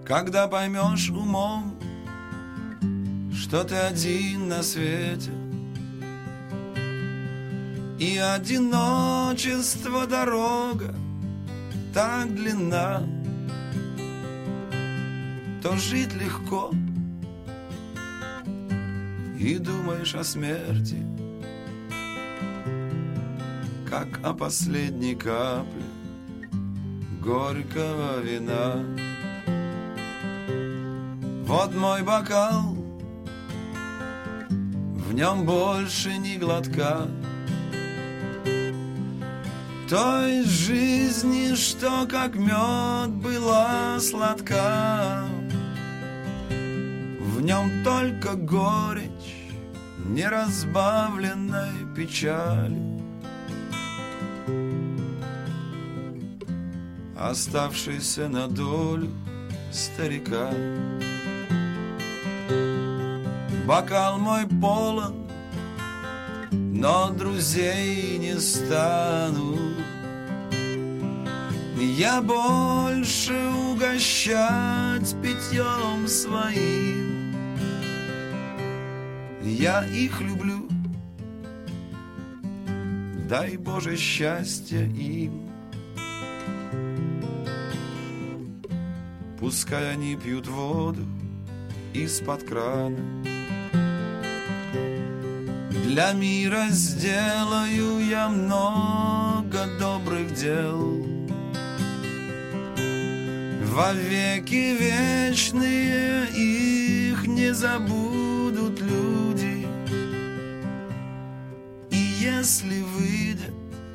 Когда поймешь умом, что ты один на свете, и одиночество дорога так длинна, то жить легко, и думаешь о смерти, как о последней капле горького вина. Вот мой бокал, в нем больше ни глотка той жизни, что как мед была сладка. В нем только горечь неразбавленной печали, оставшийся на долю старика. Бокал мой полон, но друзей не стану я больше угощать питьем своим. Я их люблю, дай Боже счастья им. Пускай они пьют воду из-под крана. Для мира сделаю я много добрых дел. Во веки вечные их не забудут люди. И если выйдет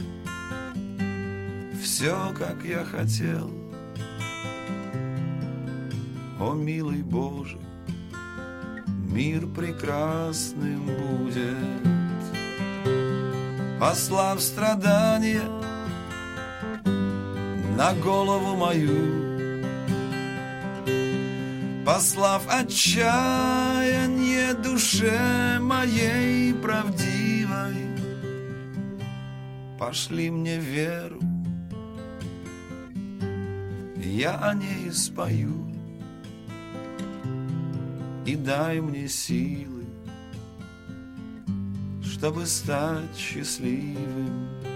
все, как я хотел, о, милый Боже, мир прекрасным будет. Послав страдания на голову мою, послав отчаяние душе моей правдивой, пошли мне веру, я о ней спою. И дай мне силы, чтобы стать счастливым.